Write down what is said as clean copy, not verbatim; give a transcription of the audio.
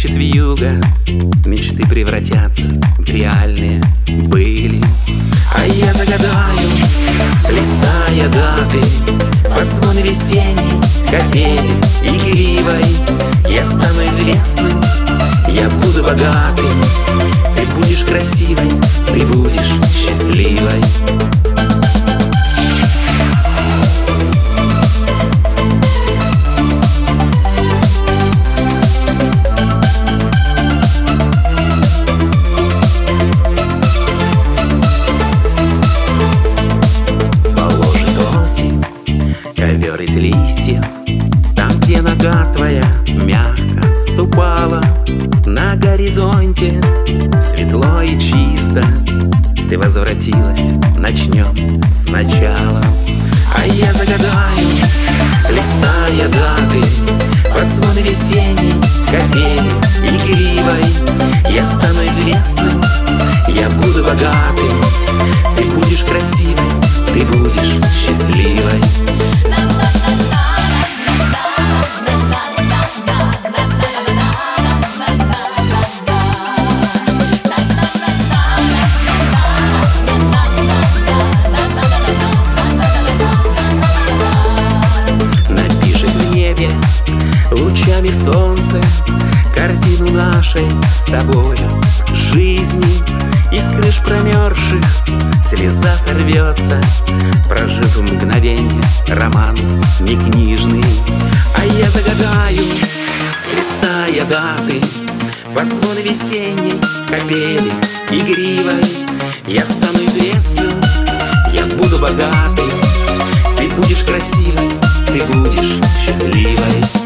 Нынче вьюга, мечты превратятся в реальные были. А я загадаю, листая даты, под звон весенней капели игривой. Я стану известным, я буду богатым, ты будешь красивой, ты будешь счастливой. Ковер из листьев, там, где нога твоя мягко ступала. На горизонте светло и чисто, ты возвратилась, начнем сначала. А я загадаю, листая даты, под звон весенней капели игривой. Я стану известным, я буду богатым, ты будешь красивой, ты будешь счастливой. Напишет в небе лучами солнца картину нашей с тобою жизни. Из крыш промерзших слеза сорвется, прожив мгновенье роман не книжный. А я загадаю, листая даты, под звон весенней капели игривой. Я стану известным, я буду богатым, ты будешь красивой, ты будешь счастливой.